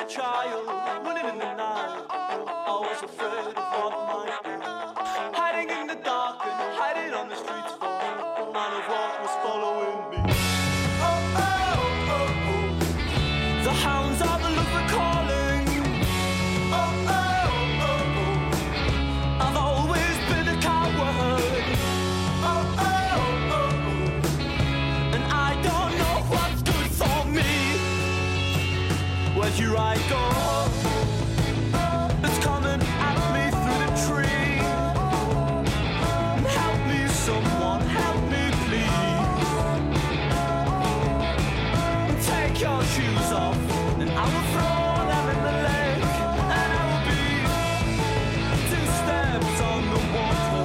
child, running in the night. I was afraid of what might be. Hiding in the dark and hiding on the streets for none of what was following me. Oh, oh, oh, oh. The hounds of the love are calling. Oh, oh, oh, oh. I've always been a coward. Oh, oh, oh, oh. And I don't know what's good for me. Well, here I go. It's coming at me through the tree. Help me, someone, help me, please. Take your shoes off, and I will throw them in the lake. And I will be 2 steps on the water.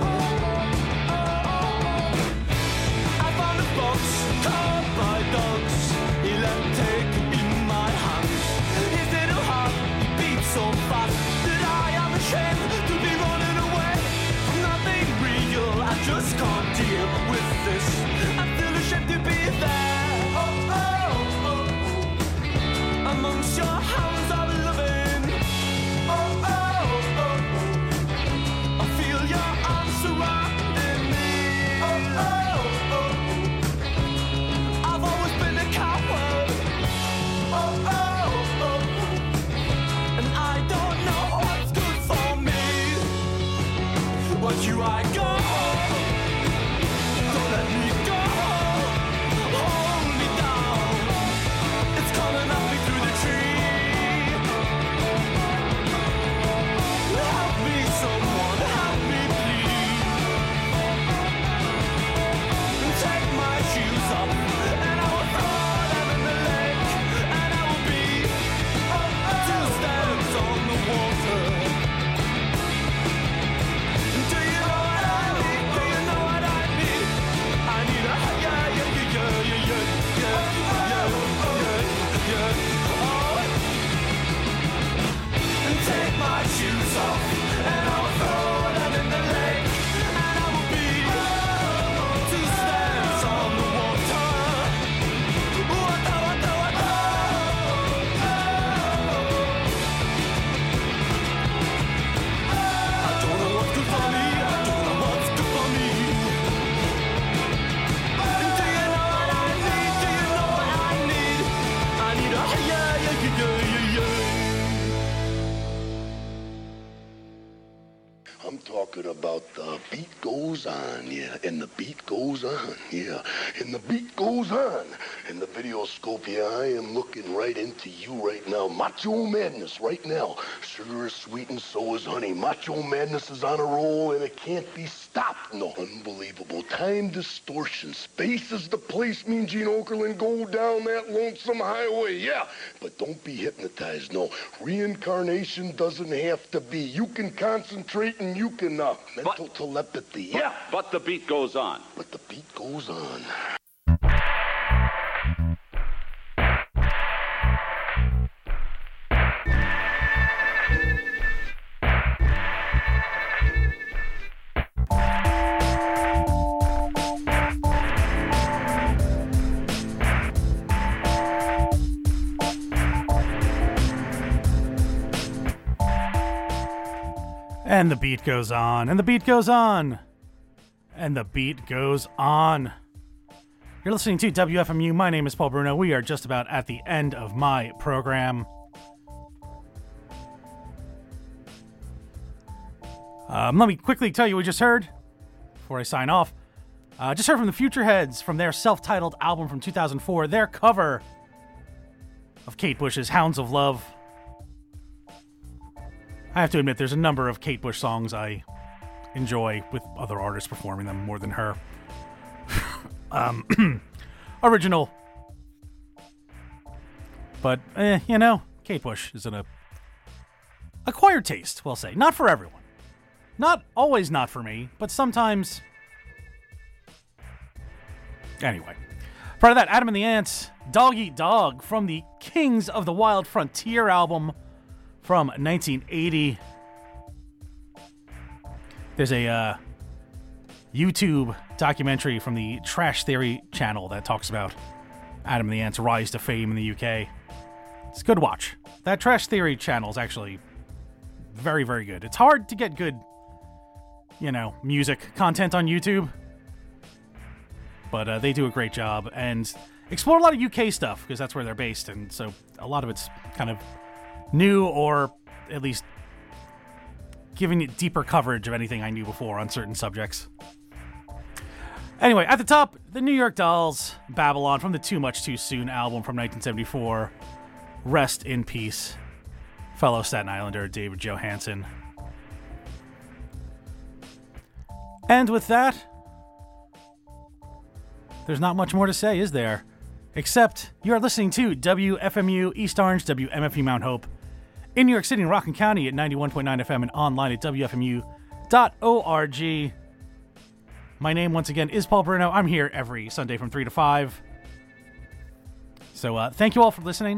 I found a box caught by dogs. He let me take it in my hands. His little heart beats so fast that I am ashamed to be running away from nothing real. I just can't deal with this. I feel ashamed to be there. Oh, oh, oh, oh. Amongst your hounds of loving. Oh, oh, oh, oh. I feel your arms surrounding me. Oh, oh, oh, oh. I've always been a coward. Oh, oh, oh, oh. And I don't know what's good for me. But you I go. Don't let me go. Hold me down. It's coming at me through the tree. Help me, someone, help me, please. Take my shoes off, and I will throw them in the lake. And I will be 2 steps on the water. Do you know what I need? Do you know what I need? I need a yeah, yeah, yeah, yeah, yeah, yeah, yeah, yeah. Oh. And take my shoes off, and I'll throw them in the lake. And I will be 2 steps on the water. Water, water, water. I don't know what's good for me. I don't know what's good for me. Do you know what I need? Do you know what I need? I need a yeah, yeah, yeah, yeah, yeah. I'm talking about the beat goes on, yeah, and the beat goes on, yeah, and the beat goes on. In the video scope, yeah, I am looking right into you right now. Macho Madness right now. Sugar is sweet and so is honey. Macho Madness is on a roll and it can't be stopped. No, unbelievable. Time distortion. Space is the place, me and Gene Okerlund go down that lonesome highway, yeah. But don't be hypnotized, no. Reincarnation doesn't have to be. You can concentrate and you can, mental telepathy, yeah. But the beat goes on. But the beat goes on. And the beat goes on, and the beat goes on, and the beat goes on. You're listening to WFMU. My name is Paul Bruno. We are just about at the end of my program. Let me quickly tell you what we just heard before I sign off. Just heard from the Future Heads from their self-titled album from 2004, their cover of Kate Bush's Hounds of Love. I have to admit, there's a number of Kate Bush songs I enjoy with other artists performing them more than her. Original. But, Kate Bush is an acquired taste, we'll say. Not for everyone. Not always not for me, but sometimes. Anyway. Part of that, Adam and the Ants, Dog Eat Dog, from the Kings of the Wild Frontier album from 1980. There's a YouTube documentary from the Trash Theory channel that talks about Adam and the Ants' rise to fame in the UK. It's a good watch. That Trash Theory channel is actually very, very good. It's hard to get good, music content on YouTube, but they do a great job and explore a lot of UK stuff because that's where they're based, and so a lot of it's kind of new or at least giving it deeper coverage of anything I knew before on certain subjects. Anyway, at the top, the New York Dolls, Babylon from the Too Much Too Soon album from 1974. Rest in peace, fellow Staten Islander David Johansen. And with that, there's not much more to say, is there? Except you're listening to WFMU East Orange, WMFU Mount Hope, in New York City and Rockland County at 91.9 FM and online at WFMU.org. My name, once again, is Paul Bruno. I'm here every Sunday from 3 to 5. So thank you all for listening.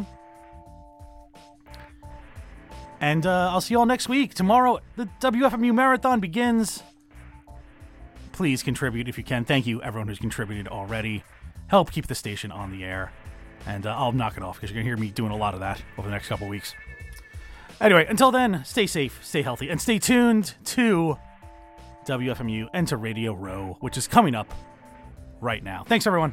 And I'll see you all next week. Tomorrow, the WFMU Marathon begins. Please contribute if you can. Thank you, everyone who's contributed already. Help keep the station on the air. And I'll knock it off because you're going to hear me doing a lot of that over the next couple weeks. Anyway, until then, stay safe, stay healthy, and stay tuned to WFMU and to Radio Row, which is coming up right now. Thanks, everyone.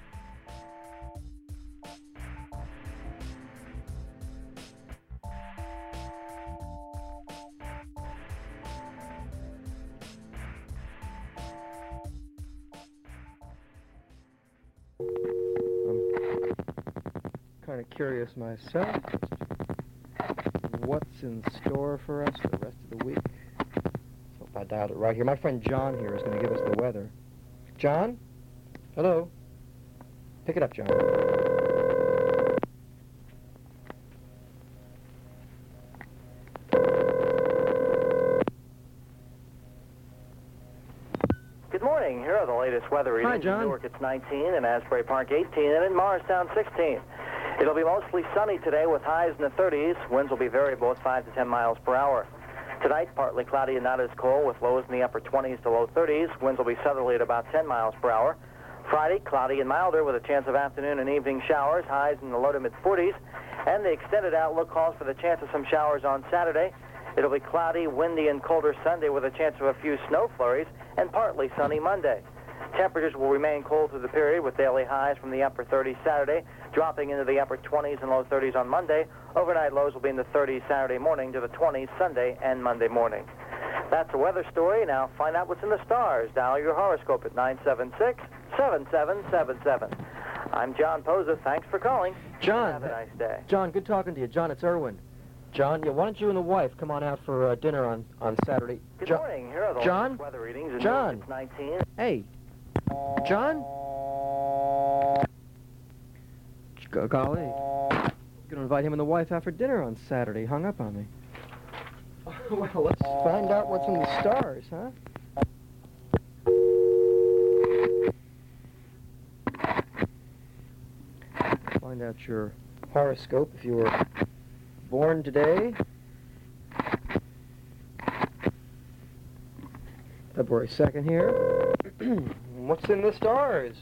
Kind of curious myself. What's in store for us for the rest of the week? Hope I dialed it right here. My friend John here is going to give us the weather. John? Hello? Pick it up, John. Good morning. Here are the latest weather readings. Hi, John. In Newark, it's 19, in Asbury Park, 18, and in Morristown, 16. It'll be mostly sunny today with highs in the 30s. Winds will be variable at 5 to 10 miles per hour. Tonight, partly cloudy and not as cold with lows in the upper 20s to low 30s. Winds will be southerly at about 10 miles per hour. Friday, cloudy and milder with a chance of afternoon and evening showers, highs in the low to mid 40s. And the extended outlook calls for the chance of some showers on Saturday. It'll be cloudy, windy, and colder Sunday with a chance of a few snow flurries, and partly sunny Monday. Temperatures will remain cold through the period with daily highs from the upper 30s Saturday, dropping into the upper 20s and low 30s on Monday. Overnight lows will be in the 30s Saturday morning to the 20s Sunday and Monday morning. That's the weather story. Now find out what's in the stars. Dial your horoscope at 976-7777. I'm John Posa. Thanks for calling. John. Have a nice day. John, good talking to you. John, it's Irwin. John, why don't you and the wife come on out for dinner on Saturday? Good morning. Here are the John? latest weather readings. In John? Newark, it's 19. Hey. John? Golly. Going to invite him and the wife out for dinner on Saturday. Hung up on me. Well, let's find out what's in the stars, huh? Find out your horoscope if you were born today. February 2nd here. What's in the stars?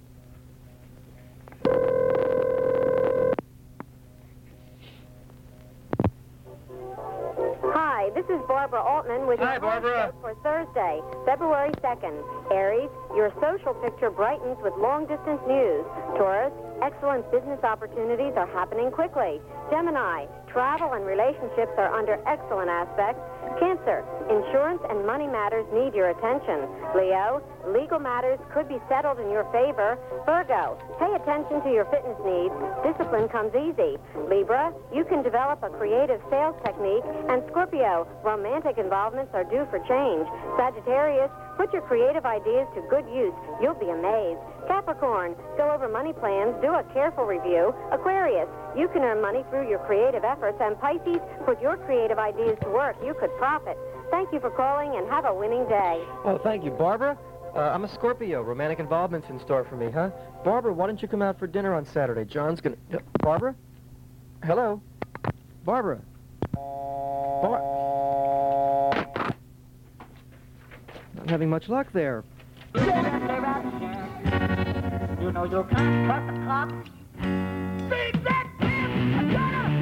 Hi, this is Barbara Altman with Hi, your Barbara. horoscope for Thursday, February 2nd. Aries, your social picture brightens with long-distance news. Taurus, excellent business opportunities are happening quickly. Gemini, travel and relationships are under excellent aspects. Cancer, insurance and money matters need your attention. Leo, legal matters could be settled in your favor. Virgo, pay attention to your fitness needs. Discipline comes easy. Libra, you can develop a creative sales technique. And Scorpio, romantic involvements are due for change. Sagittarius, put your creative ideas to good use. You'll be amazed. Capricorn, go over money plans, do a careful review. Aquarius, you can earn money through your creative efforts. And Pisces, put your creative ideas to work. You could profit. Thank you for calling and have a winning day. Oh, thank you, Barbara. I'm a Scorpio. Romantic involvement's in store for me, huh? Barbara, why don't you come out for dinner on Saturday? John's gonna... Barbara? Hello? Barbara? Not having much luck there. You know you can't cut the clock. Beat that damn!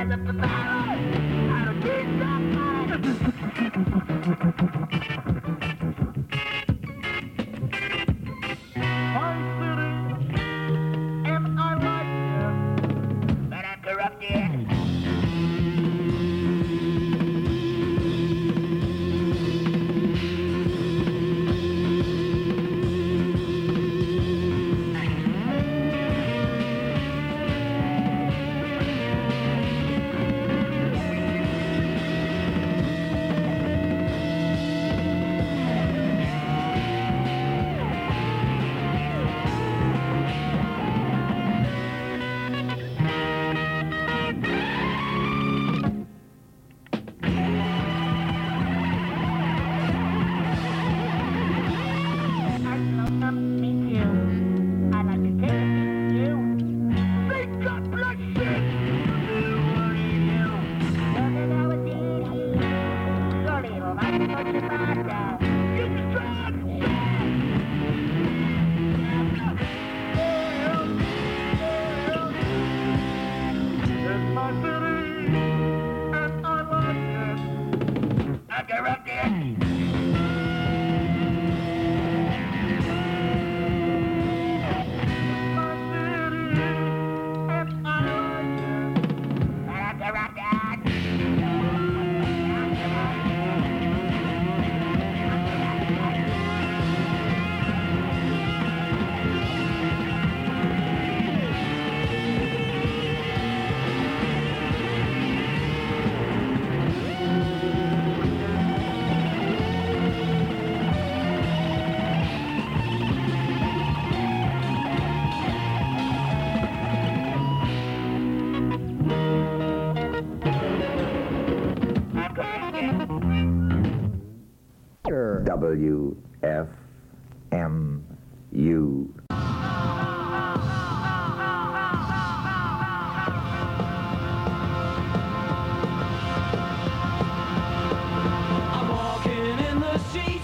WFMU. I'm walking in the streets.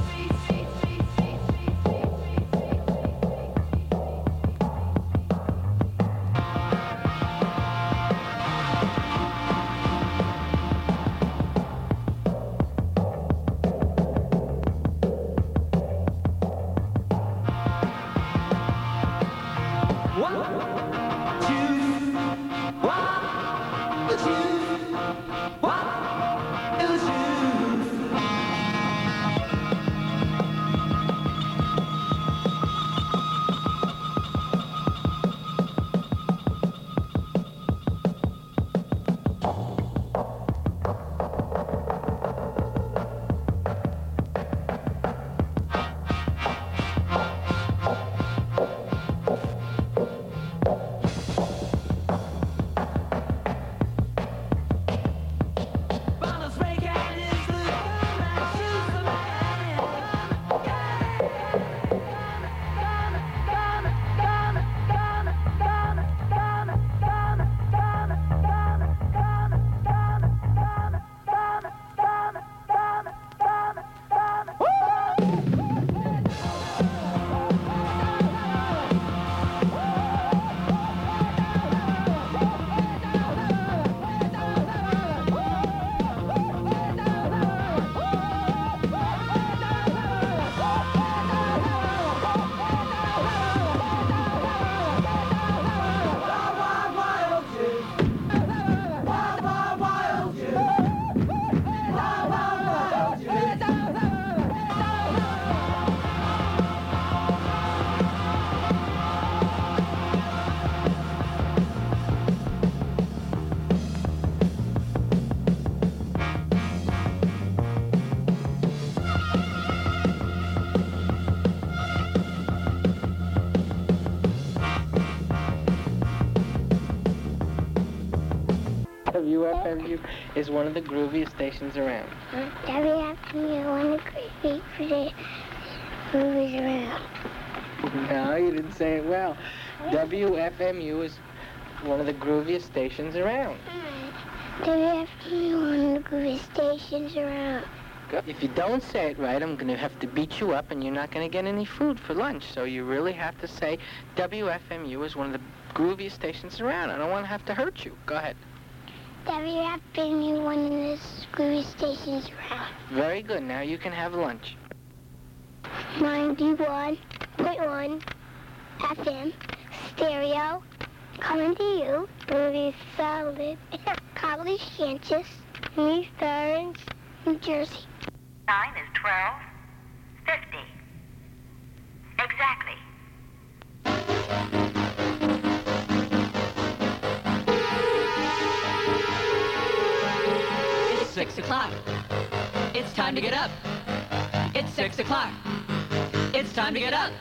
WFMU is one of the grooviest stations around. WFMU, one of the greatest movies around. No, you didn't say it well. WFMU is one of the grooviest stations around. WFMU, one of the greatest stations around. If you don't say it right, I'm going to have to beat you up and you're not going to get any food for lunch. So you really have to say WFMU is one of the grooviest stations around. I don't want to have to hurt you. Go ahead. WFMU, one of the groovy stations around. Very good. Now you can have lunch. 91.1 FM stereo. Coming to you, Louis Solid, College Kansas, East Orange, New Jersey. Time is 12:50. Exactly. It's 6 o'clock. It's time to get up. It's 6 o'clock. It's time to get up.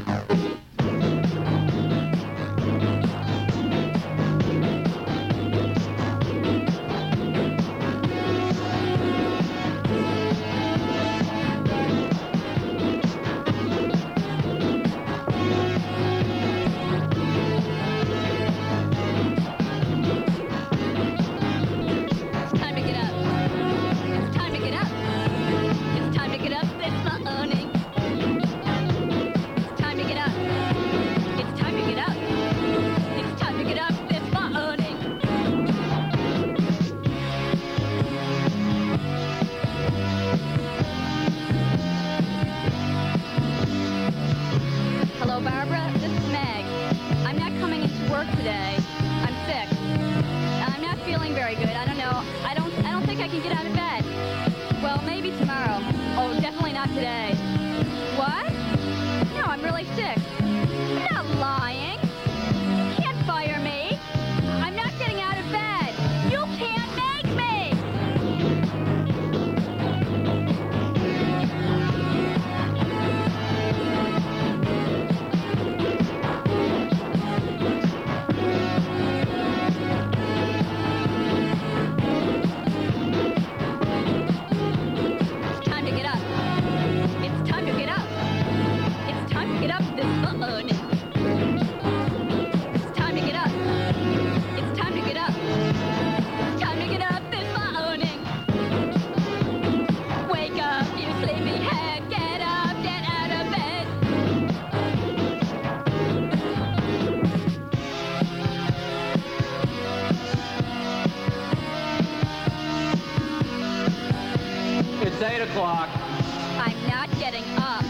It's 8 o'clock. I'm not getting up.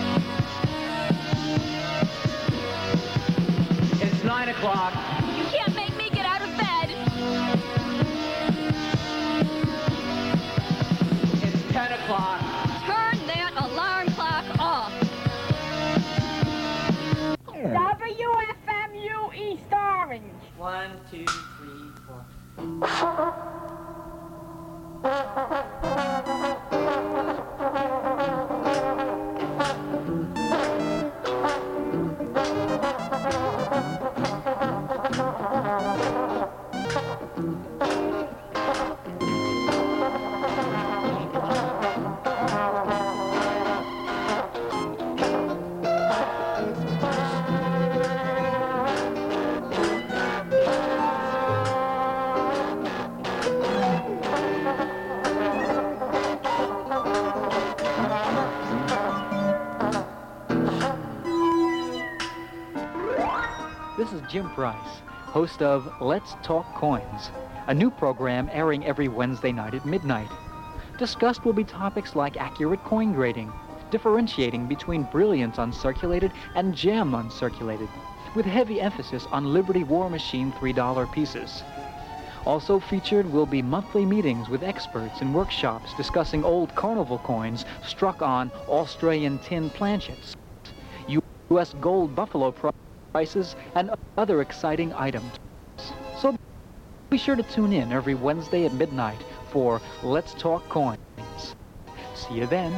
It's 9 o'clock. You can't make me get out of bed. It's 10 o'clock. Turn that alarm clock off. WFMU East Orange. 1, 2, 3, 4. This is Jim Price, host of Let's Talk Coins, a new program airing every Wednesday night at midnight. Discussed will be topics like accurate coin grading, differentiating between brilliant uncirculated and gem uncirculated, with heavy emphasis on Liberty War Machine $3 pieces. Also featured will be monthly meetings with experts and workshops discussing old carnival coins struck on Australian tin planchets, U.S. gold buffalo prices, and other exciting items. So be sure to tune in every Wednesday at midnight for Let's Talk Coins. See you then.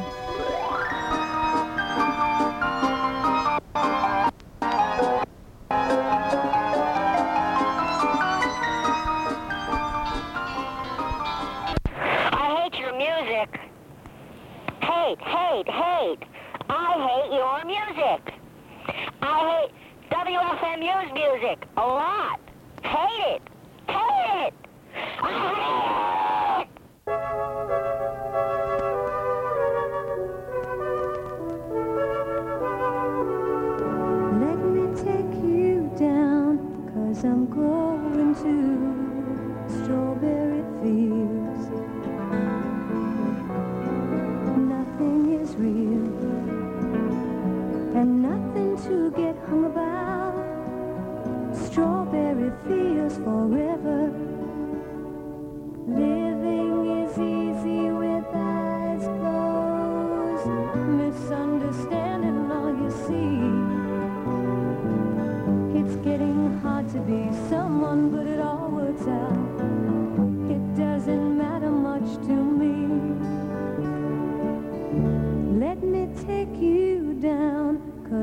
I hate your music. Hate. I hate your music. I hate WFMU's music a lot. Hate it. I hate it.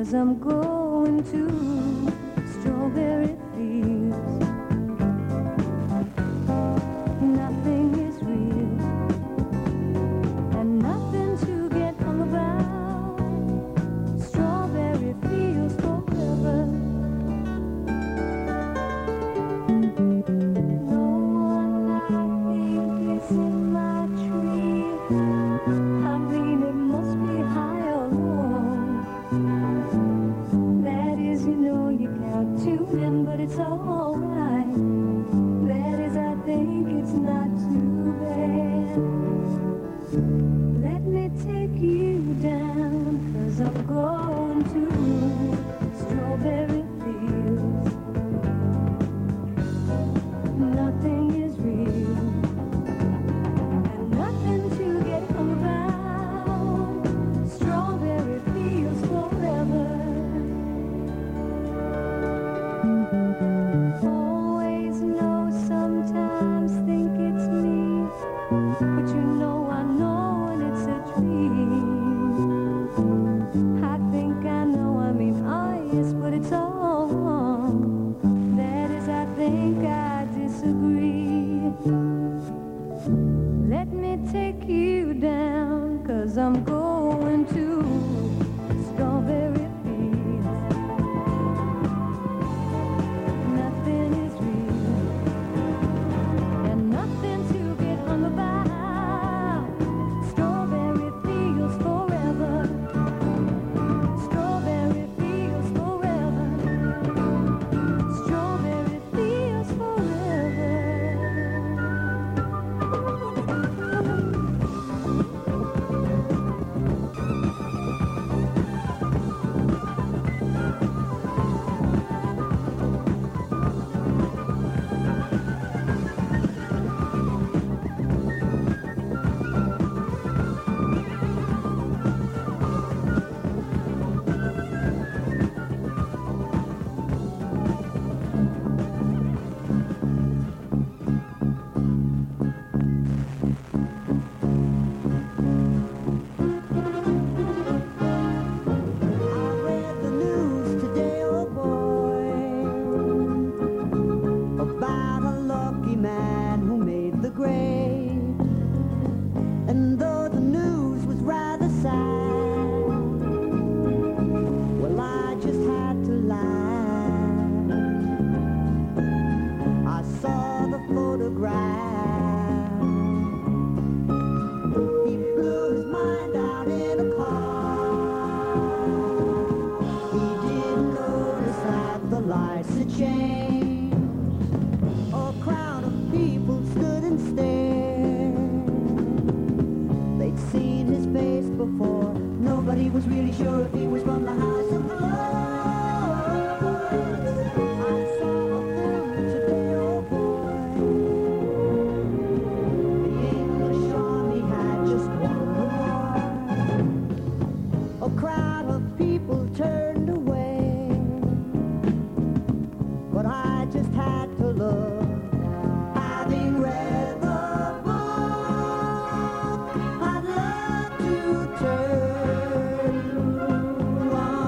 'cause I'm going to strawberry fields. Nothing is real and nothing to get hung about. Strawberry fields forever. No one I think is in my tree. I mean, it must be high or low. That is, you know, you count two men, but it's alright. That is, I think it's not too bad. Let me take you down, 'cause I'm going to strawberry fields. Nothing is real and nothing to get hung about. Strawberry fields forever. Always know, sometimes think it's me, but you know I know when it's a dream. I think I know, I mean, oh yes, but it's all wrong. That is, I think I disagree. Let me take you down, 'cause I'm going to strawberry fields. Nothing is real and nothing to get hung about. Strawberry fields forever. Strawberry fields forever. Strawberry fields forever. About a lucky man who made the grade. And though the news was rather sad, well, I just had to laugh. I saw the photograph. He blew his mind out in a car. He didn't notice that the lights had changed. A crowd of people stood and stared. They'd seen his face before. Nobody was really sure if he was from the House of Lords. I saw a film today, oh boy. The English army had just won the war. A crowd of people turned away, but I just had to look. Having read the book, I'd love to turn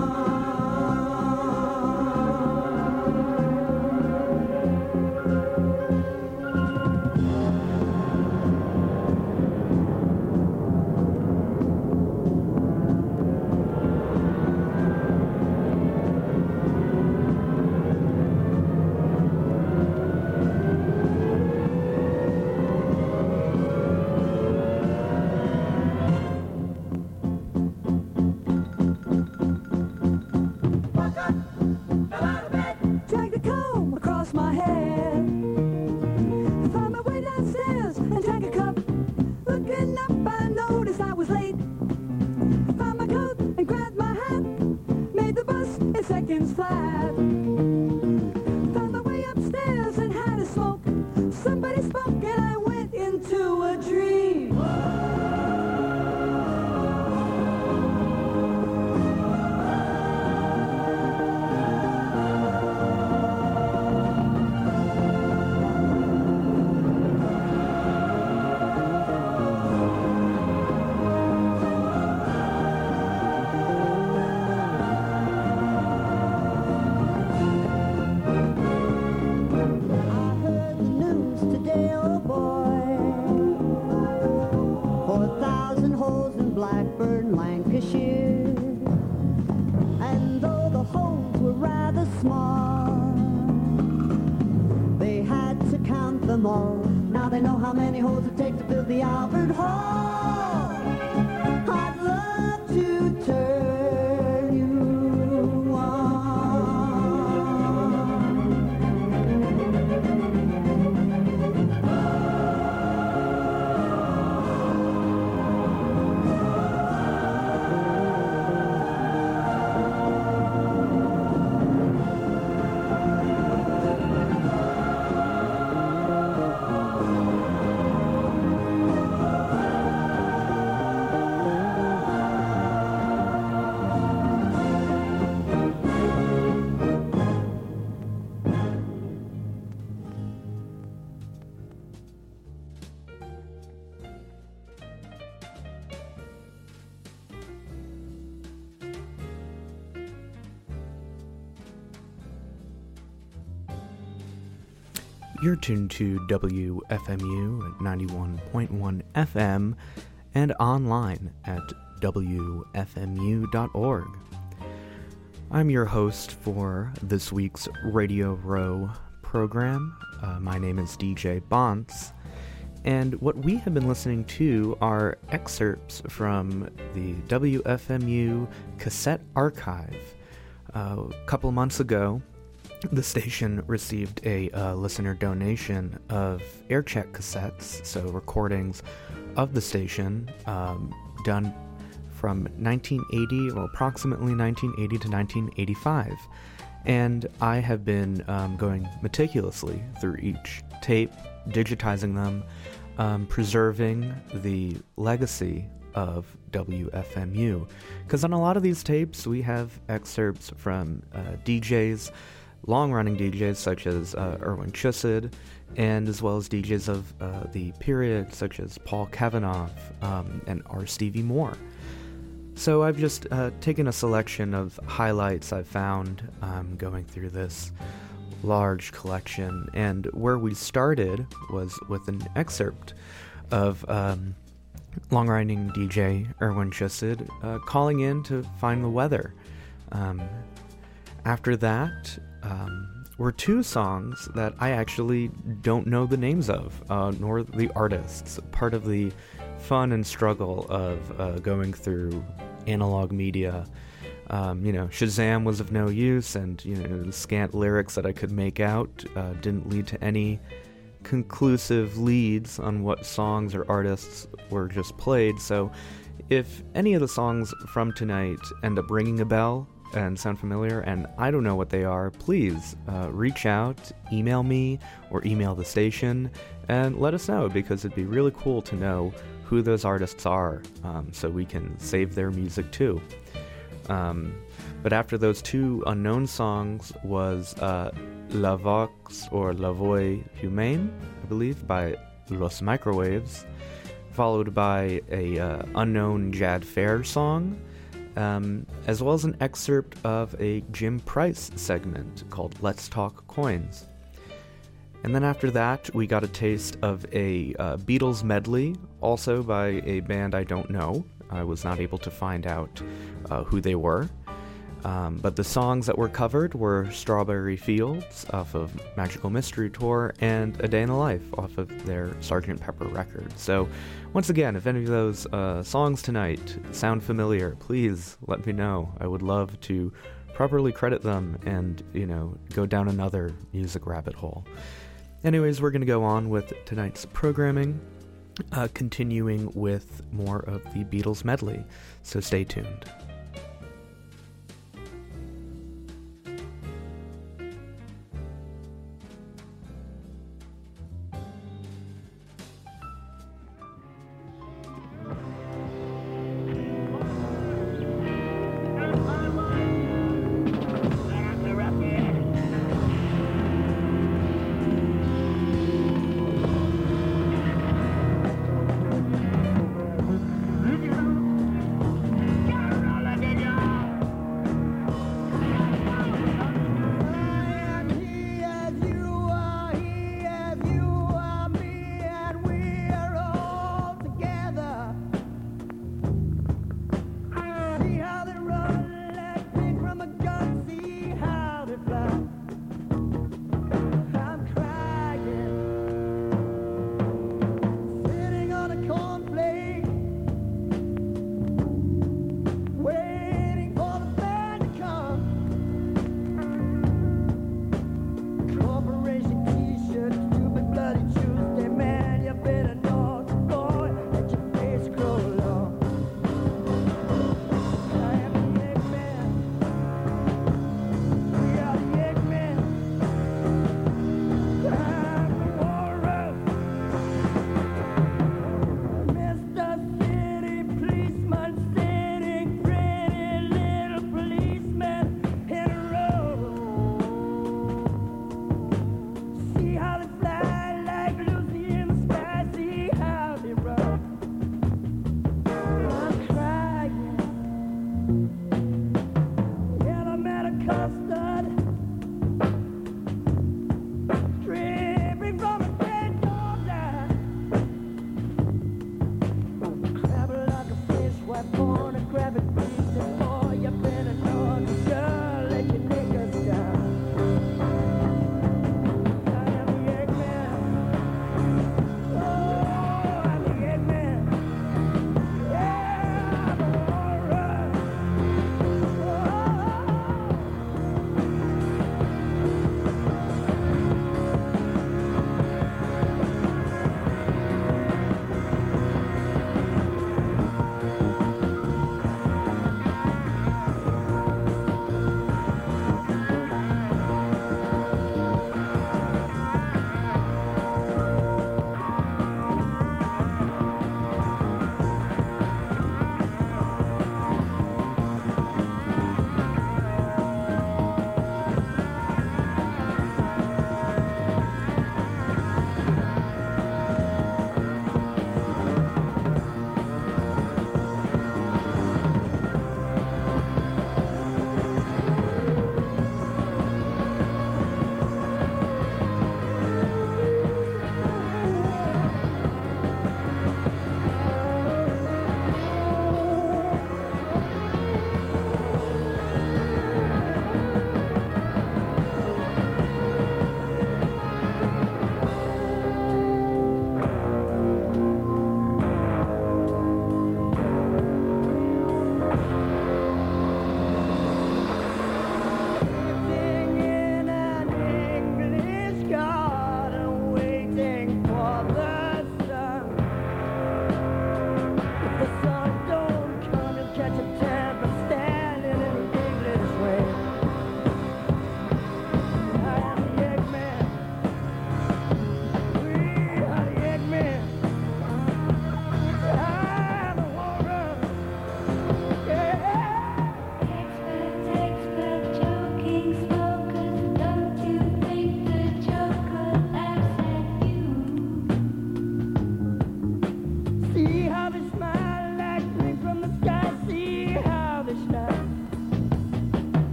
small. They had to count them all. Now they know how many holes it takes to build the Albert Hall. I'd love to turn you on. You're tuned to WFMU at 91.1 FM and online at WFMU.org. I'm your host for this week's Radio Row program. My name is DJ Bonts, and what we have been listening to are excerpts from the WFMU cassette archive. A couple of months ago, the station received a listener donation of aircheck cassettes, so recordings of the station done from 1980, or approximately 1980 to 1985. And I have been going meticulously through each tape, digitizing them, preserving the legacy of WFMU. Because on a lot of these tapes, we have excerpts from DJs, long-running DJs such as Erwin Chussid, and as well as DJs of the period such as Paul Kavanaugh and R. Stevie Moore. So I've just taken a selection of highlights I've found going through this large collection, and where we started was with an excerpt of long-running DJ Erwin Chussid calling in to find the weather. After that were two songs that I actually don't know the names of, nor the artists. Part of the fun and struggle of going through analog media. Shazam was of no use, and the scant lyrics that I could make out didn't lead to any conclusive leads on what songs or artists were just played. So if any of the songs from tonight end up ringing a bell and sound familiar, and I don't know what they are, please reach out, email me, or email the station, and let us know, because it'd be really cool to know who those artists are, so we can save their music too. But after those two unknown songs was La Vox, or La Voix Humaine, I believe, by Los Microwaves, followed by a unknown Jad Fair song, as well as an excerpt of a Jim Price segment called Let's Talk Coins. And then after that, we got a taste of a Beatles medley, also by a band I don't know. I was not able to find out who they were. But the songs that were covered were Strawberry Fields off of Magical Mystery Tour and A Day in the Life off of their Sgt. Pepper record. So once again, if any of those songs tonight sound familiar, please let me know. I would love to properly credit them and, go down another music rabbit hole. Anyways, we're going to go on with tonight's programming, continuing with more of the Beatles medley, so stay tuned. La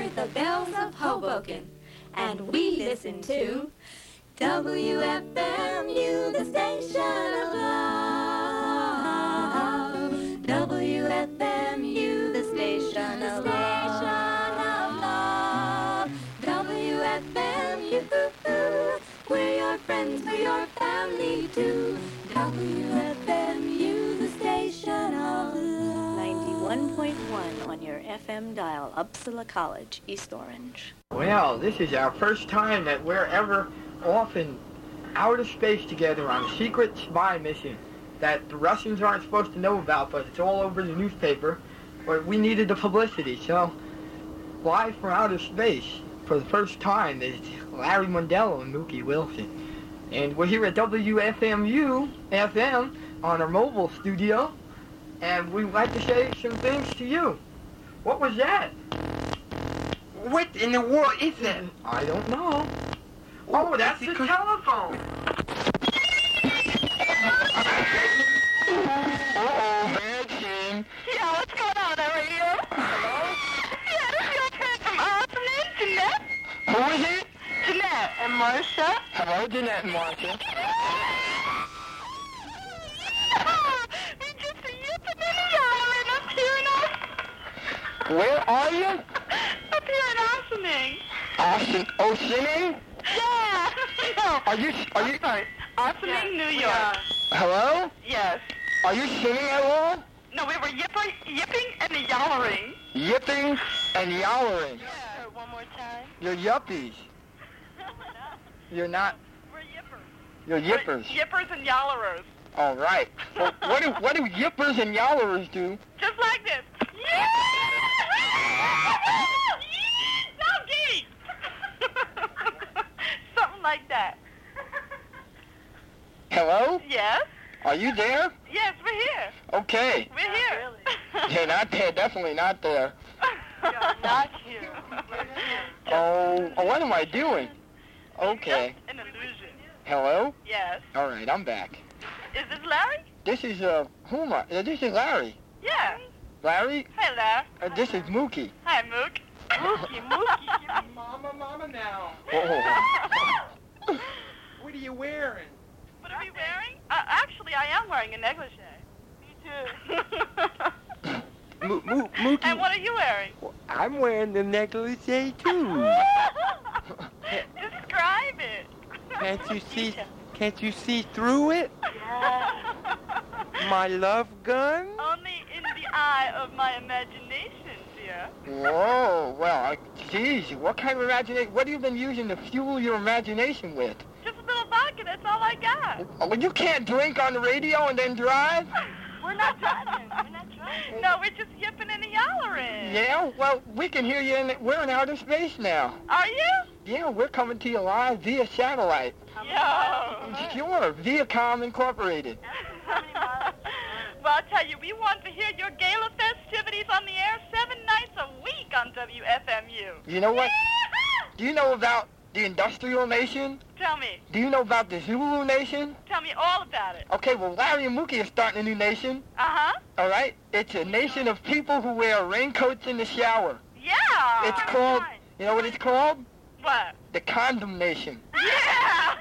hear the bells of Hoboken. And we listen to WFMU, the station of love. WFMU, the station of love. WFMU, we're your friends, we're your family too. WFMU, the station of love. 91.1 on your FM dial, Uppsala College, East Orange. Well, this is our first time that we're ever off in outer space together on a secret spy mission that the Russians aren't supposed to know about, but it's all over the newspaper. But we needed the publicity, so live from outer space for the first time is Larry Mondello and Mookie Wilson. And we're here at WFMU FM on our mobile studio, and we'd like to say some things to you. What was that? What in the world is that? I don't know. Oh, that's the telephone. Bad scene. Yeah, what's going on, radio? Hello? Yeah, this is your friend from Austin, Jeanette. Who is it? Jeanette and Marcia. Hello, Jeanette and Marcia. We just a yipping and a yowling up here in Austin. Where are you? Up here in Austining. Austin, Oceaning? Yeah. No. Are you? Sorry. Austining, New York. Hello? Yes. Are you singing at all? No, we were yipping and yowling. Yipping and yowling. Yeah. One more time. You're yuppies. You're not. We're yippers. You're yippers. We're yippers and yowlerers. All right. Well, what do yippers and yowlerers do? Just like this. Yeah! Doggy! Something like that. Hello? Yes? Are you there? Yes, we're here. Okay. We're here. You're not there. Definitely not there. You're not here. Oh, what am I doing? Okay. An illusion. Hello? Yes. All right, I'm back. Is this Larry? This is, who am I? This is Larry. Yeah. Larry? Hey, Larry. This is Mookie. Hi, Mook. Mookie. Mama now. Oh. What are you wearing? What are we wearing? Actually, I am wearing a negligee. Me too. Mookie. And what are you wearing? I'm wearing the negligee too. Describe it. Can't you see through it? My love gun? Only in the eye of my imagination, dear. Whoa, well, geez, what kind of imagination? What have you been using to fuel your imagination with? Just a little vodka, that's all I got. Oh, well, you can't drink on the radio and then drive? We're not driving. No, we're just yipping and yowling. Yeah, well, we can hear you. We're in outer space now. Are you? Yeah, we're coming to you live via satellite. Yo. Sure, Viacom Incorporated. Well, I'll tell you, we want to hear your gala festivities on the air 7 nights a week on WFMU. You know what? Do you know about the Industrial Nation? Tell me. Do you know about the Zulu Nation? Tell me all about it. Okay, well, Larry and Mookie are starting a new nation. Uh-huh. All right? It's a nation of people who wear raincoats in the shower. Yeah. It's called, you know what it's called? What? The Condom Nation. Yeah.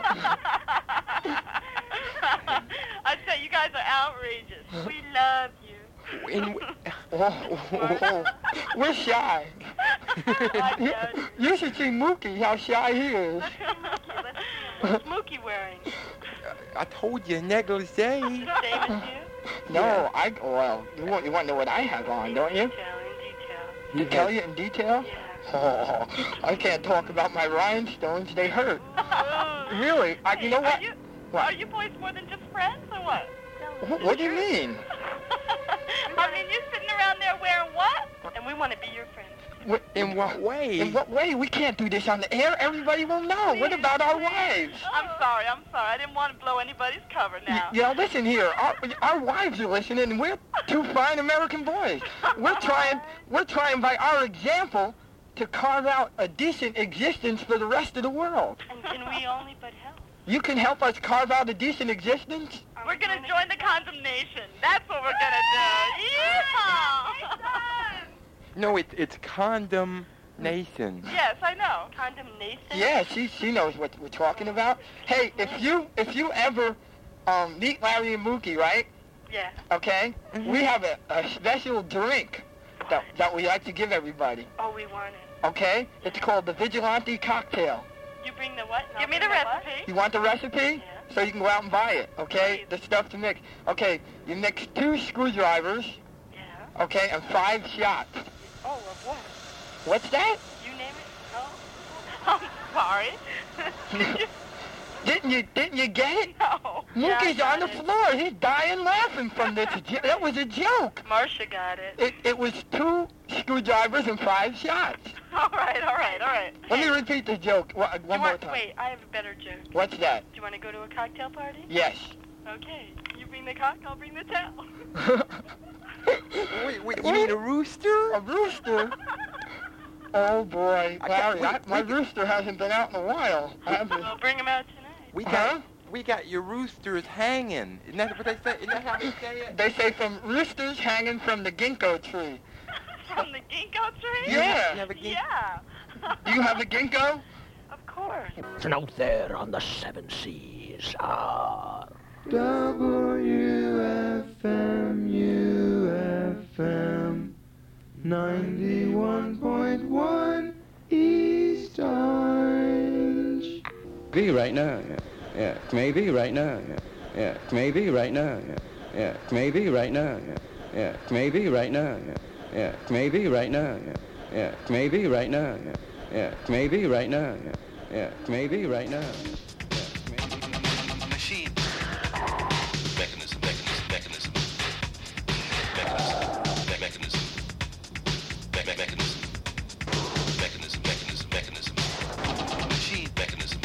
I tell you guys are outrageous. We love you. We're shy. You should see Mookie, how shy he is. What's Mookie wearing? I told you, negligee. Same as you? No, you want to know what I have on, don't you? In detail. To tell you in detail? Yeah. Oh, I can't talk about my rhinestones. They hurt. Really? You know what? Are you boys more than just friends, or what? What do you mean? I mean, you're sitting around there wearing what? And we want to be your friends. In what way? In what way? We can't do this on the air. Everybody will know. What about our wives? I'm sorry. I didn't want to blow anybody's cover now. Yeah, listen here. Our wives are listening, and we're two fine American boys. We're trying by our example to carve out a decent existence for the rest of the world. And can we only but help? You can help us carve out a decent existence? We're going to join the condemnation. That's what we're going to do. Yeah! No, it's condom Nathan. Yes, I know. Condemnation. Yeah, she knows what we're talking about. Hey, if you ever meet Larry and Mookie, right? Yeah. Okay? We have a special drink that we like to give everybody. Oh, we want it. Okay? It's called the Vigilante Cocktail. You bring the what? Give me the recipe. You want the recipe? Yeah. So you can go out and buy it, okay? The stuff to mix. Okay, you mix 2 screwdrivers. Yeah. Okay, and 5 shots. Oh, of what? What's that? You name it? No. I'm sorry. Didn't you get it? No. Mookie's on the floor. He's dying laughing from this. That was a joke. Marcia got it. It was 2 screwdrivers and 5 shots. All right. Let me repeat the joke one more time. Wait, I have a better joke. What's that? Do you want to go to a cocktail party? Yes. Okay. You bring the cock, I'll bring the tail. Wait, you mean a rooster? A rooster? Oh, boy. Larry, my rooster hasn't been out in a while. Well, bring him out tonight. We got your roosters hanging. Isn't that what they say? Isn't that how they say it? They say from roosters hanging from the ginkgo tree. From the ginkgo tree? Yeah. You have a ginkgo? Yeah. Do you have a ginkgo? Of course. And out there on the 7 seas are WFMU-FM 91.1 East Orange. Be right now, yeah. Maybe right now, yeah. Maybe right now, yeah. Maybe right now, yeah. Maybe right now, yeah. Maybe right now, yeah. Maybe right now, yeah. Maybe right now, yeah. Maybe right now. Machine. Mechanism. Machine. Mechanism.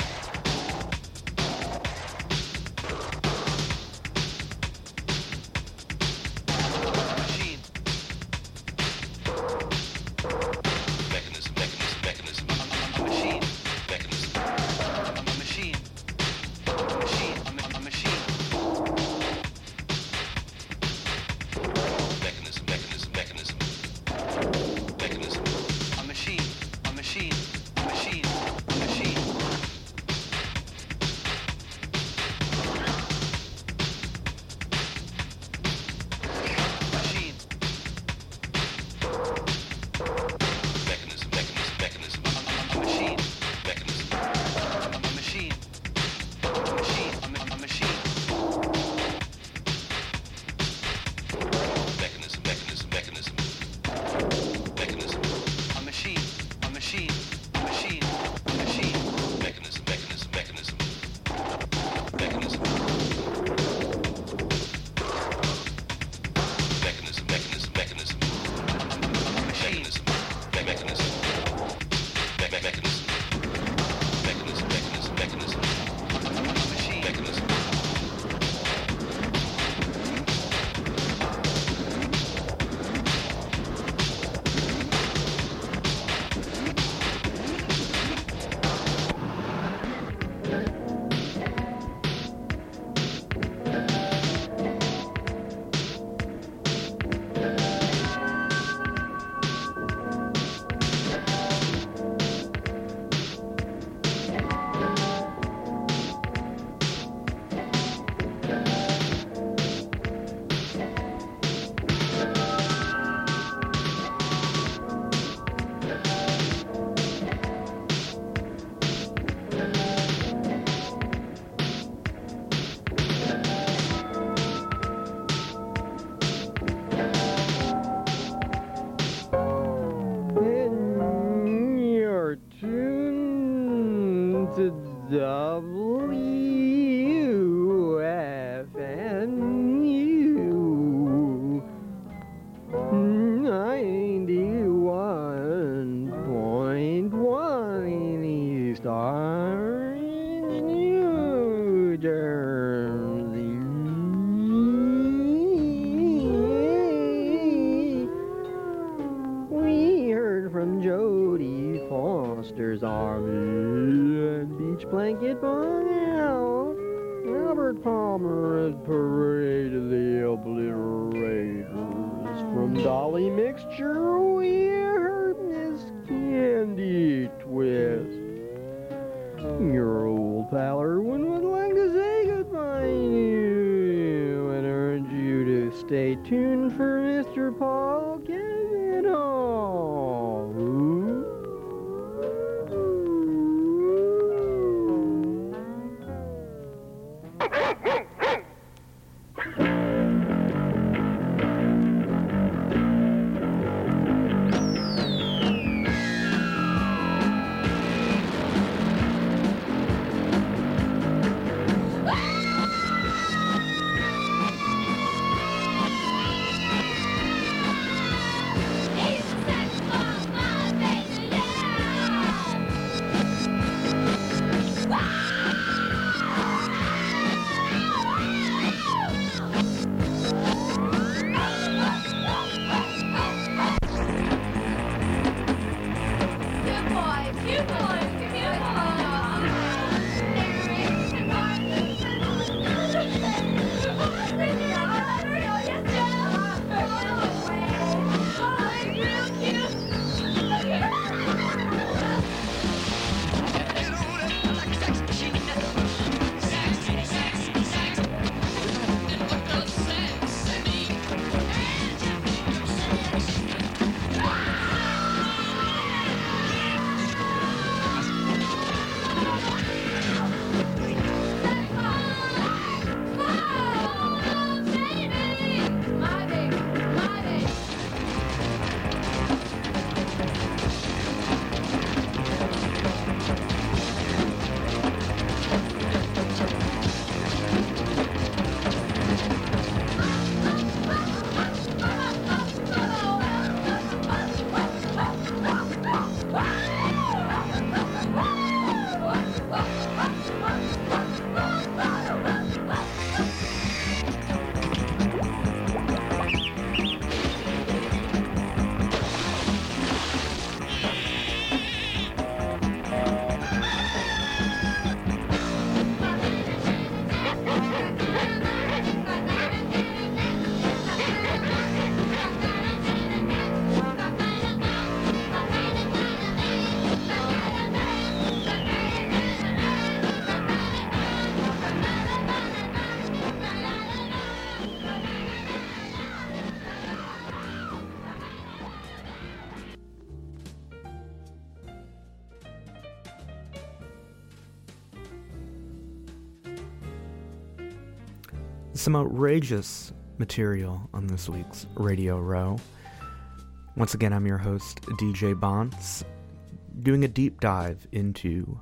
WFMU 91.1 East Orange, New Jersey. We heard from Jodie Foster's Army and Beach Blanket Bungalow. Albert Palmer has paraded the obliterators. From Dolly Mixture, we heard Miss Key. Mr. Paul Gambino. Some outrageous material on this week's Radio Row. Once again, I'm your host, DJ Bonds, doing a deep dive into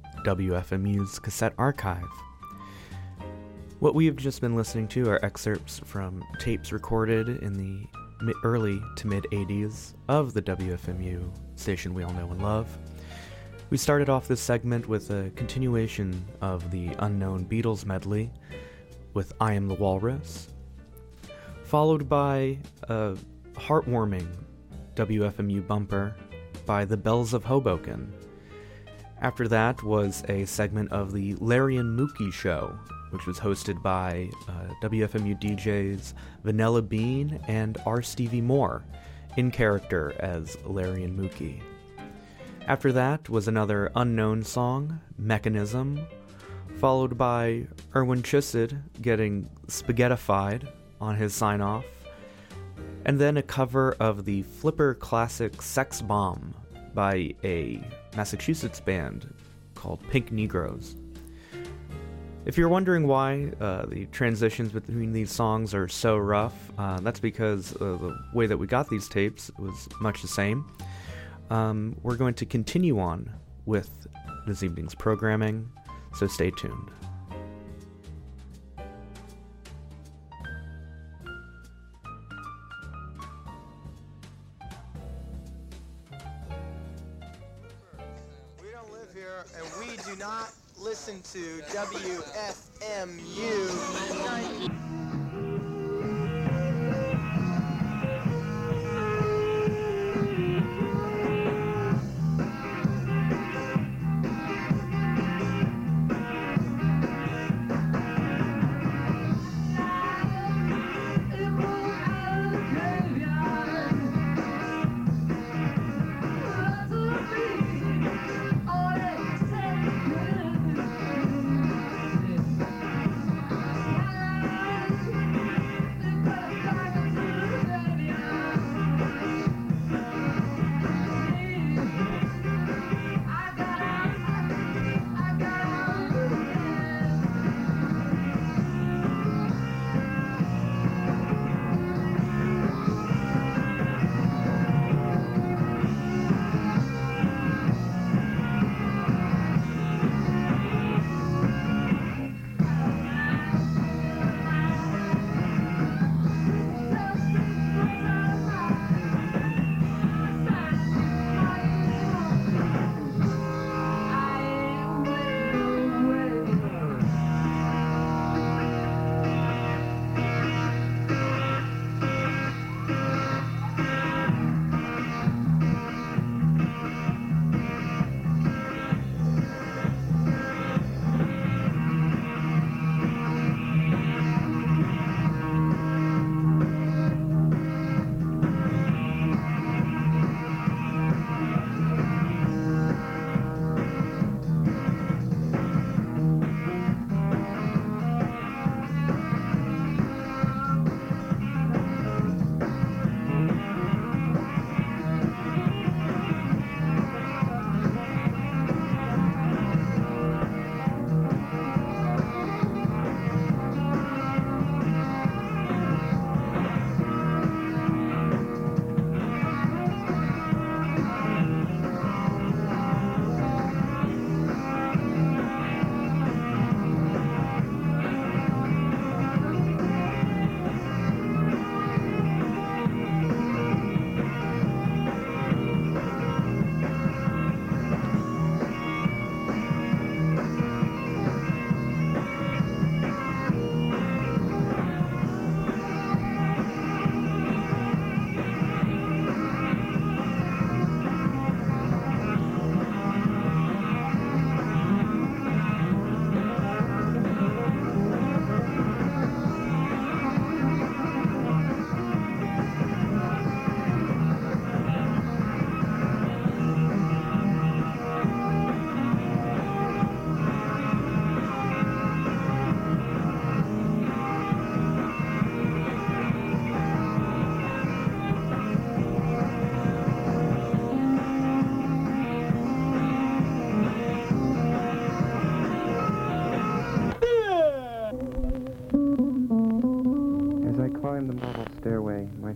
WFMU's cassette archive. What we have just been listening to are excerpts from tapes recorded in the early to mid-'80s of the WFMU station we all know and love. We started off this segment with a continuation of the Unknown Beatles medley with I Am the Walrus, followed by a heartwarming WFMU bumper by the Bells of Hoboken. After that was a segment of the Larry and Mookie Show, which was hosted by WFMU DJs Vanilla Bean and R. Stevie Moore, in character as Larry and Mookie. After that was another unknown song, Mechanism, followed by Erwin Chissid getting spaghettified on his sign-off, and then a cover of the Flipper classic Sex Bomb by a Massachusetts band called Pink Negroes. If you're wondering why the transitions between these songs are so rough, that's because the way that we got these tapes was much the same. We're going to continue on with this evening's programming, so stay tuned. We don't live here, and we do not listen to WFMU.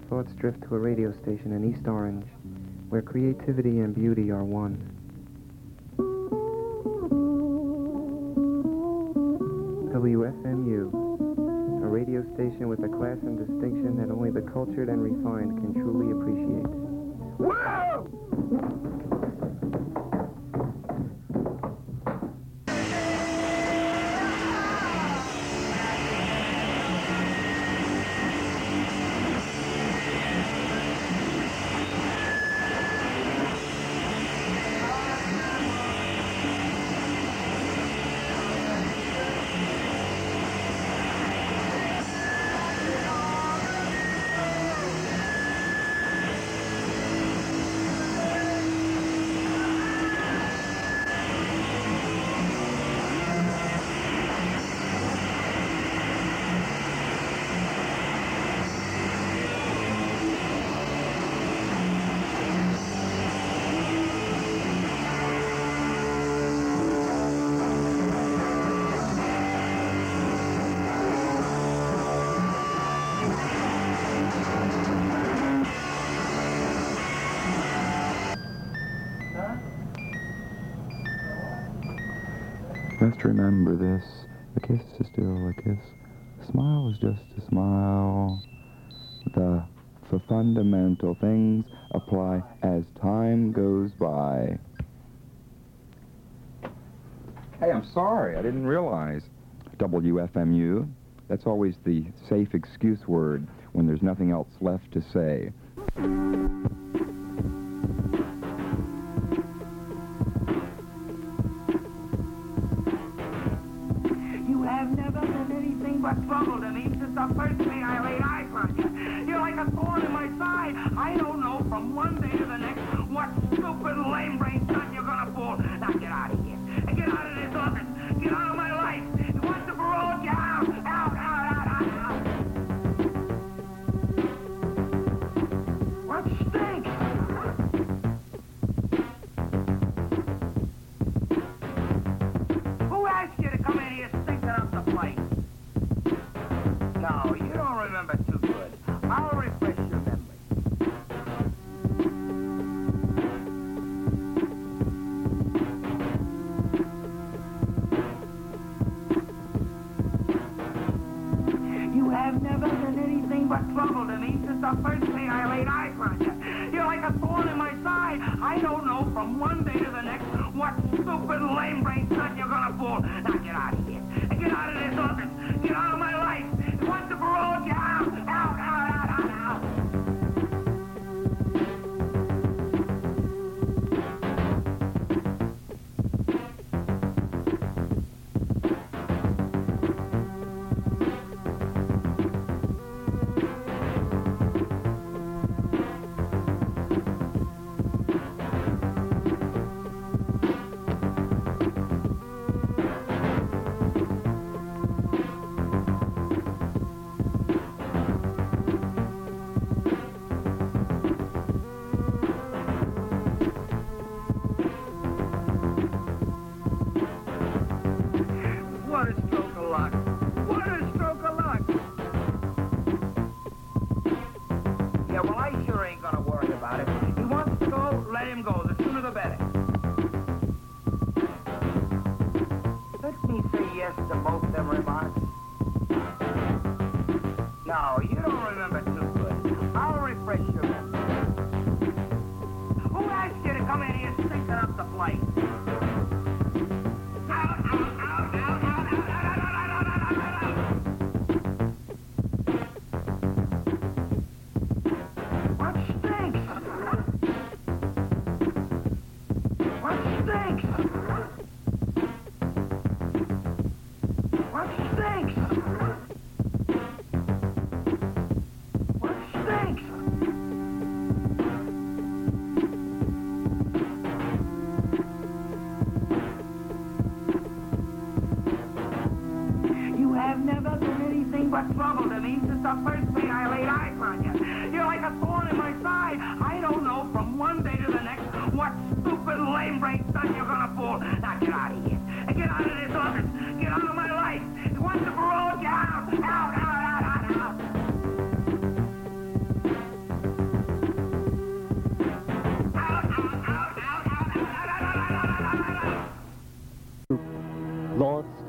thoughts drift to a radio station in East Orange, where creativity and beauty are one. WFMU, a radio station with a class and distinction that only the cultured and refined can truly appreciate. Whoa! Just remember this, a kiss is still a kiss, a smile is just a smile. The fundamental things apply as time goes by. Hey, I'm sorry, I didn't realize. WFMU, that's always the safe excuse word when there's nothing else left to say. But trouble to me since the first day I laid eyes on you. You're like a thorn in my side. I don't know from one day to the next what stupid lame-brained stunt you're gonna pull. Now get out of here. And get out of this office. Get out of my life. You want to parole? Get out. Out. What stinks? Who asked you to come in here stinking up the place? No, you don't remember too good. I'll refresh your memory. You have never been anything but trouble to me since the first day I laid eyes on you. You're like a thorn in my side. I don't know from one day to the next what stupid lame-brained stunt you're gonna pull. Now get out of here. And get out of this office. Get out of my life. Want to parole? Get out. No, you don't remember too good. I'll refresh your memory. Who asked you to come in here stinking up the place? Out. What stinks? What stinks? What stinks? But trouble to me since the first day I laid eyes on you. You're like a thorn in my side. I don't know from one day to the next what stupid lame-brained stunt you're gonna pull. Now get out of here. And get out of this office. Get out of my life. You want the parole? Get out.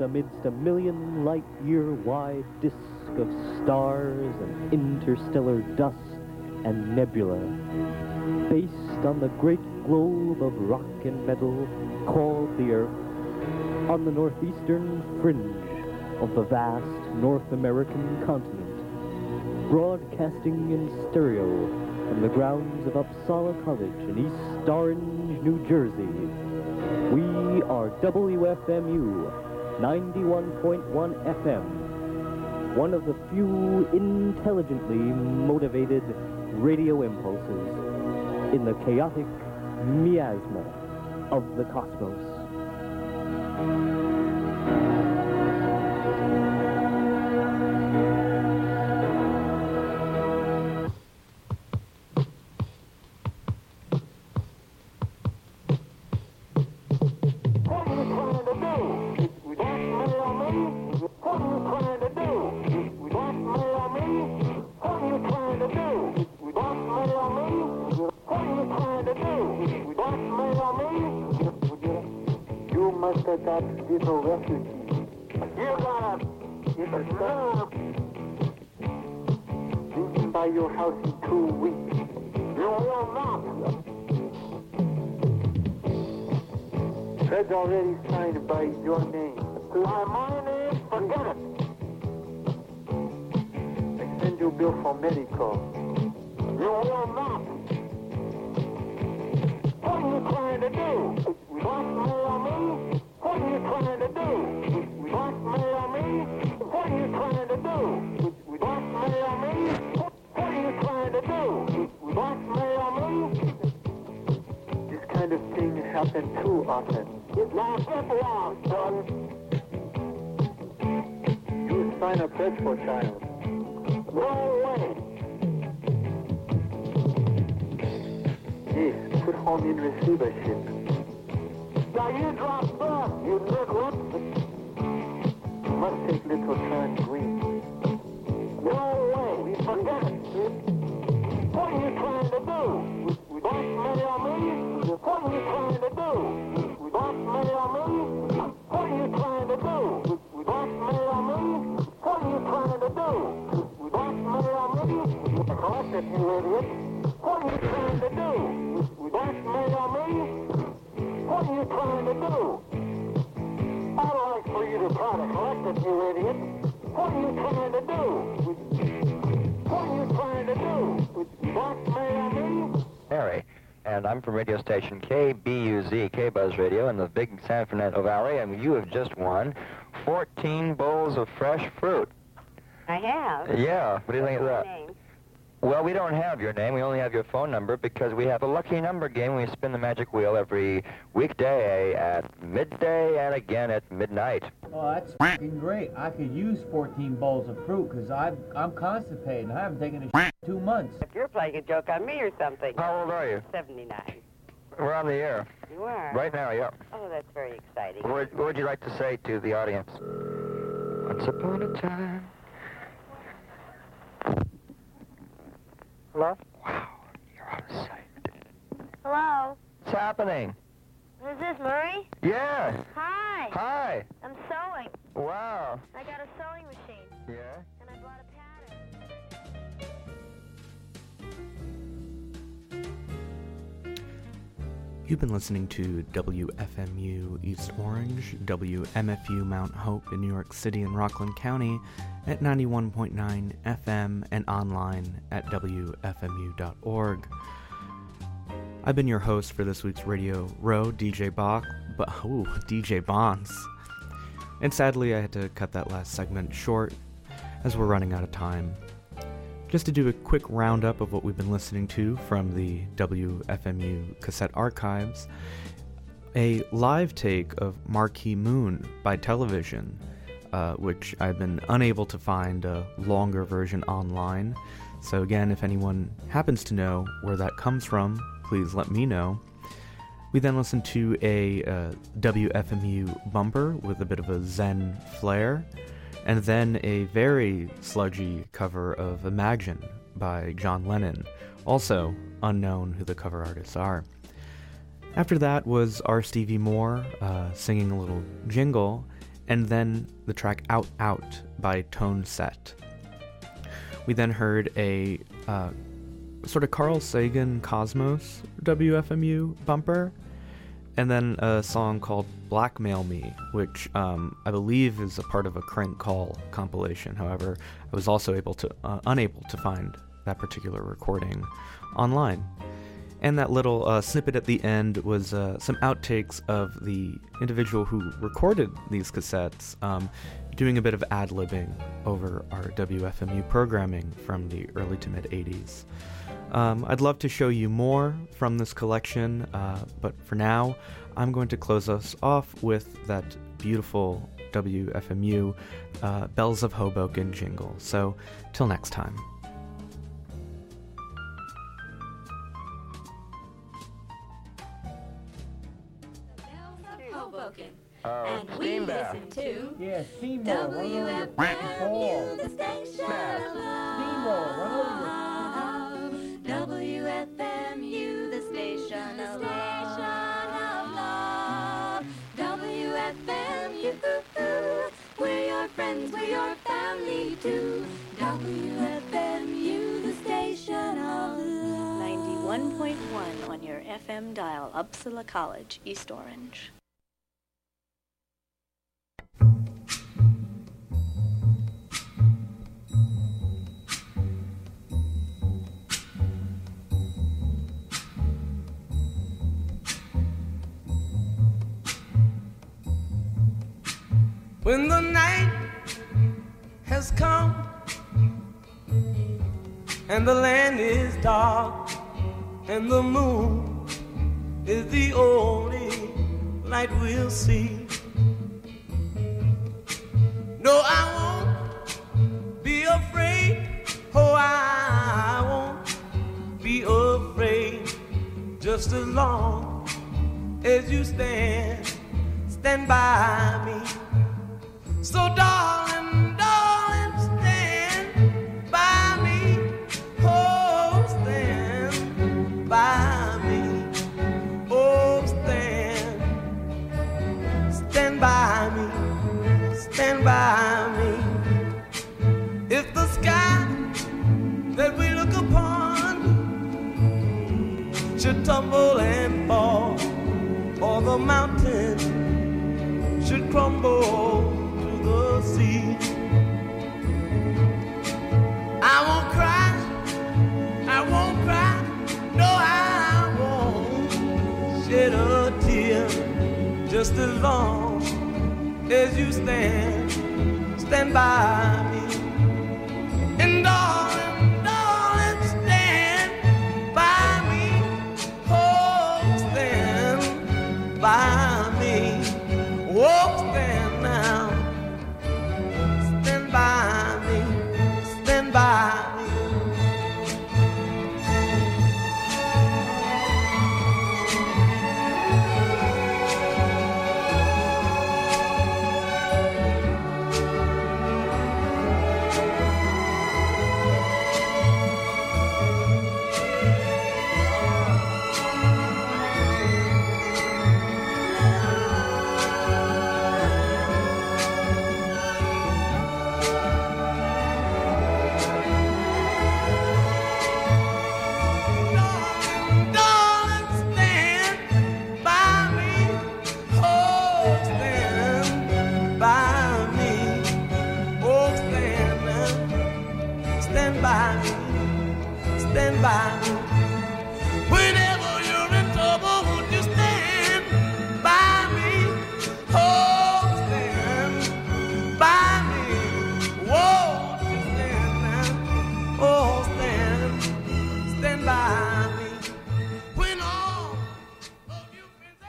amidst a million light-year wide disk of stars and interstellar dust and nebula, based on the great globe of rock and metal called the Earth, on the northeastern fringe of the vast North American continent, broadcasting in stereo from the grounds of Uppsala College in East Orange, New Jersey. We are WFMU 91.1 FM, one of the few intelligently motivated radio impulses in the chaotic miasma of the cosmos. Fred's already signed by your name. My name? Forget it. I send you a bill for medical. You will not. What are you trying to do? Blackmail me? What are you trying to do? Blackmail me? What are you trying to do? Blackmail me? What are you trying to do? Blackmail me? This kind of thing happens too often. Now get lost, son. You sign a pledge for child. No way. Yes, put home in receivership. Now you drop birth, you nitwit. You must take little turn green. No way, forget it. What are you trying to do? Blackmail me? What are you trying to do? Blackmail me? What are you trying to do? Blackmail me? What are you trying to do? Blackmail me? Collect it, you idiot. What are you trying to do? Blackmail me? What are you trying to do? I'd like for you to try to collect it, you idiot. What are you trying to do? What are you trying to do? Blackmail me? Harry. And I'm from radio station KBUZ, K-Buzz Radio, in the big San Fernando Valley, and you have just won 14 bowls of fresh fruit. I have. Yeah, what do you think of that? Name? Well, we don't have your name, we only have your phone number, because we have a lucky number game. We spin the magic wheel every weekday at midday and again at midnight. Oh, that's f***ing great. I could use 14 bowls of fruit, because I'm constipated. I haven't taken a shit in 2 months. If you're playing a joke on me or something. How old are you? 79. We're on the air. You are? Right now, yeah. Oh, that's very exciting. What would you like to say to the audience? Once upon a time. Hello? Wow, you're out of sight. Hello? What's happening? Is this Murray? Yeah. Hi. Hi. I'm sewing. Wow. I got a sewing machine. Yeah? And I bought a You've been listening to WFMU East Orange, WMFU Mount Hope in New York City and Rockland County at 91.9 FM and online at WFMU.org. I've been your host for this week's Radio Row, DJ Bonds. And sadly, I had to cut that last segment short as we're running out of time. Just to do a quick roundup of what we've been listening to from the WFMU cassette archives, a live take of Marquee Moon by Television, which I've been unable to find a longer version online. So again, if anyone happens to know where that comes from, please let me know. We then listened to a WFMU bumper with a bit of a Zen flair, and then a very sludgy cover of Imagine by John Lennon, also unknown who the cover artists are. After that was R. Stevie Moore singing a little jingle, and then the track Out Out by Tone Set. We then heard a sort of Carl Sagan Cosmos WFMU bumper, and then a song called Blackmail Me, which I believe is a part of a Crank Call compilation. However, I was also unable to find that particular recording online. And that little snippet at the end was some outtakes of the individual who recorded these cassettes doing a bit of ad-libbing over our WFMU programming from the early to mid-'80s. I'd love to show you more from this collection, but for now, I'm going to close us off with that beautiful WFMU Bells of Hoboken jingle. So, till next time. Hoboken. Oh, And we Steamboat. listen to Yeah, Steamroller, run over your WFMU, the station of Steamroller, run over love. WFMU, the station of love. WFMU, we're your friends, we're your family too. WFMU, the station of love. 91.1 on your FM dial, Uppsala College, East Orange. When the night has come and the land is dark and the moon is the only light we'll see. No, I won't be afraid. Oh, I won't be afraid. Just as long as you stand by me. So darling, darling, stand by me. Oh, stand by me. Oh, stand by me. Stand by me. If the sky that we look upon should tumble and fall, or the mountain should crumble to the sea, I won't cry, no, I won't shed a tear, just as long as you stand by me. And darling, darling, stand by me. Oh, stand by me. Oh, stand now. Stand by me. Stand by me. Stand by me. Whenever you're in trouble, won't you stand by me? Oh, stand by me. Won't you stand now? Oh, stand by me. When all of you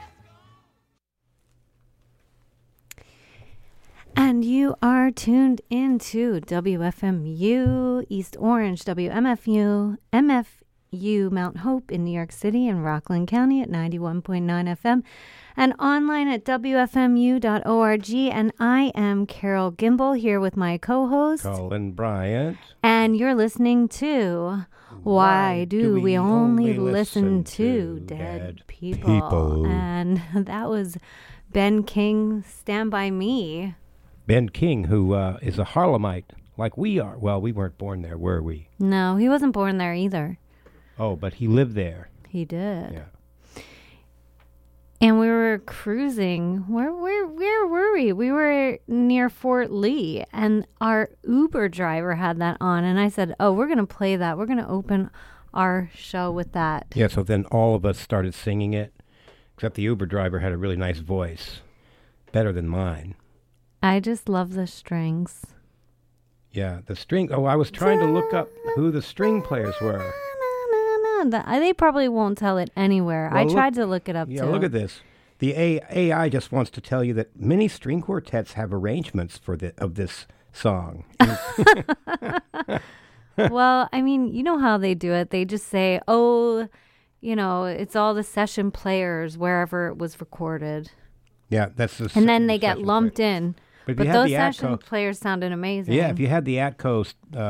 And you are tuned into WFMU East Orange, WMFU, MFU Mount Hope in New York City and Rockland County at 91.9 FM and online at WFMU.org. And I am Carol Gimbel here with my co-host, Colin Bryant. And you're listening to Why Do We Only Listen to Dead People? And that was Ben King, Stand By Me. Ben King, who is a Harlemite like we are. Well, we weren't born there, were we? No, he wasn't born there either. Oh, but he lived there. He did. Yeah. And we were cruising. Where were we? We were near Fort Lee, and our Uber driver had that on. And I said, "Oh, we're gonna play that. We're gonna open our show with that." Yeah. So then all of us started singing it, except the Uber driver had a really nice voice, better than mine. I just love the strings. Yeah, the string. Oh, I was trying to look up who the string players were. They probably won't tell it anywhere. Well, I tried to look it up, yeah, too. Look at this. The AI just wants to tell you that many string quartets have arrangements of this song. Well, I mean, you know how they do it. They just say, oh, you know, it's all the session players wherever it was recorded. Yeah, that's the and then they get lumped in. But those session players sounded amazing. Yeah, if you had the ATCO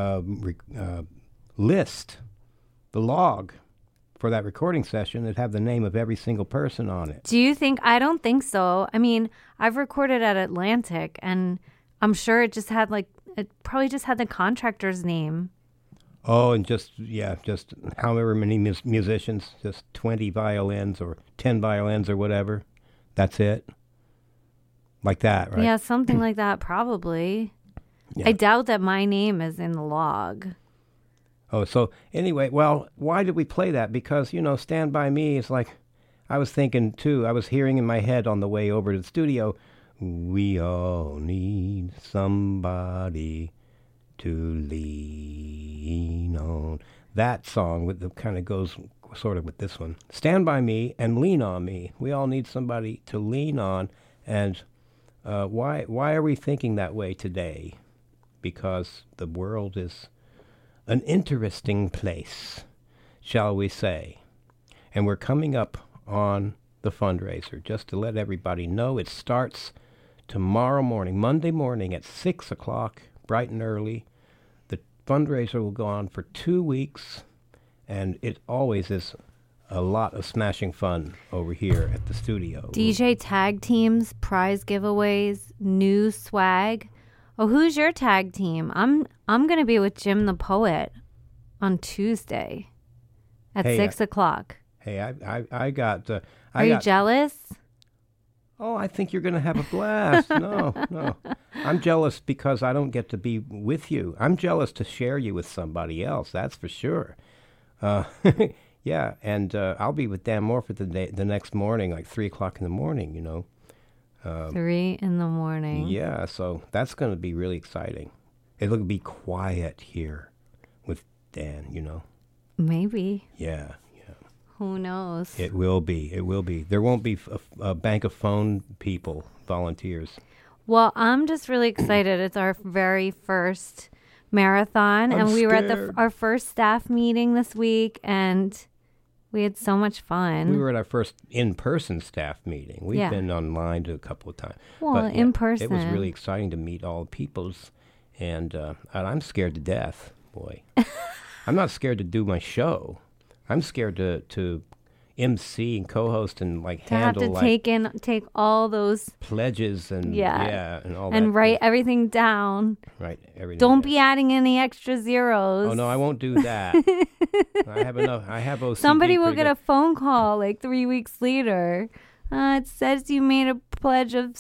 list, the log for that recording session, it'd have the name of every single person on it. Do you think? I don't think so. I mean, I've recorded at Atlantic, and I'm sure it probably just had the contractor's name. Oh, and just however many musicians, just 20 violins or 10 violins or whatever. That's it. Like that, right? Yeah, something like that, probably. Yeah. I doubt that my name is in the log. Oh, so anyway, well, why did we play that? Because, you know, Stand By Me is like, I was thinking, too, I was hearing in my head on the way over to the studio, we all need somebody to lean on. That song kind of goes sort of with this one. Stand By Me and Lean On Me. We all need somebody to lean on. And why are we thinking that way today? Because the world is an interesting place, shall we say. And we're coming up on the fundraiser. Just to let everybody know, it starts tomorrow morning, Monday morning at 6 o'clock, bright and early. The fundraiser will go on for 2 weeks, and it always is a lot of smashing fun over here at the studio. DJ tag teams, prize giveaways, new swag. Oh, who's your tag team? I'm going to be with Jim the Poet on Tuesday at 6 o'clock. Hey, I got... Are you jealous? Oh, I think you're going to have a blast. No. I'm jealous because I don't get to be with you. I'm jealous to share you with somebody else, that's for sure. Yeah, and I'll be with Dan Morford the next morning, like 3 o'clock in the morning, you know. 3 in the morning. Yeah, so that's going to be really exciting. It'll be quiet here with Dan, you know. Maybe. Yeah. Who knows? It will be. There won't be a bank of phone people, volunteers. Well, I'm just really excited. It's our very first marathon, and we were at our first staff meeting this week, and we had so much fun. We were at our first in-person staff meeting. We've been online a couple of times. Well, but, in person. It was really exciting to meet all the peoples, and I'm scared to death, boy. I'm not scared to do my show. I'm scared to MC and co-host and handle take all those pledges and and all that. And write everything down. Right, everything. Don't be adding any extra zeros. Oh no, I won't do that. I have enough. I have OCD. Somebody will get a phone call like 3 weeks later. It says you made a pledge of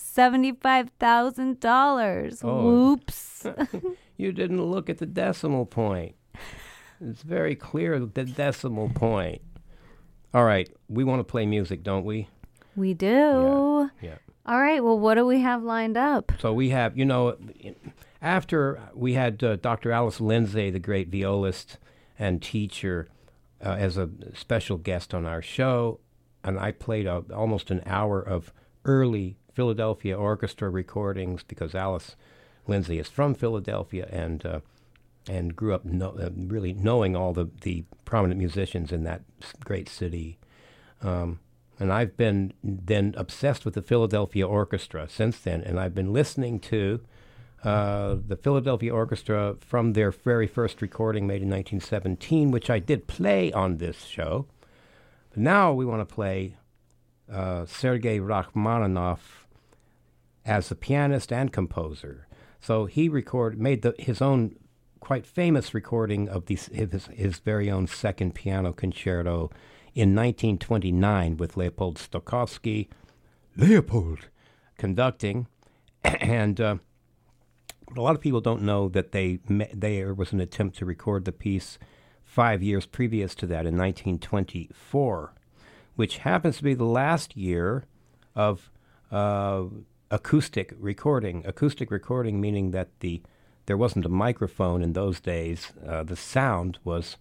$75,000. Oh. Whoops. You didn't look at the decimal point. It's very clear, the decimal point. All right, we want to play music, don't we? We do. Yeah. All right, well, what do we have lined up? So we have, you know, after we had Dr. Alice Lindsay, the great violist and teacher, as a special guest on our show, and I played almost an hour of early Philadelphia orchestra recordings because Alice Lindsay is from Philadelphia and grew up really knowing all the prominent musicians in that great city. And I've been then obsessed with the Philadelphia Orchestra since then, and I've been listening to the Philadelphia Orchestra from their very first recording made in 1917, which I did play on this show. But now we want to play Sergei Rachmaninoff as a pianist and composer. So he made his own quite famous recording of his very own second piano concerto in 1929 with Leopold Stokowski, conducting, and a lot of people don't know that there was an attempt to record the piece 5 years previous to that in 1924, which happens to be the last year of acoustic recording. Acoustic recording meaning that there wasn't a microphone in those days. The sound was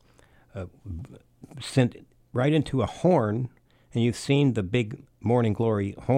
sent right into a horn, and you've seen the big Morning Glory horn